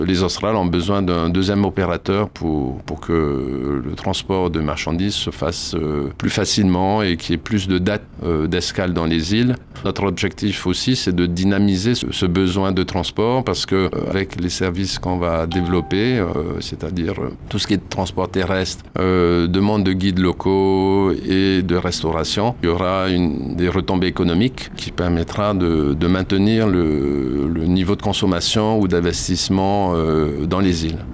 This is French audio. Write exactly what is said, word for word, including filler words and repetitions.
Les Australes ont besoin d'un deuxième opérateur pour, pour que le transport de marchandises se fasse euh, plus facilement et qu'il y ait plus de dates euh, d'escale dans les îles. Notre objectif aussi, c'est de dynamiser ce, ce besoin de transport parce que euh, avec les services qu'on va développer, euh, c'est-à-dire euh, tout ce qui est transport terrestre, euh, demande de guides locaux et de restauration, il y aura une, des retombées économiques qui permettra de, de maintenir le, le niveau de consommation ou d'investissement euh, dans les îles.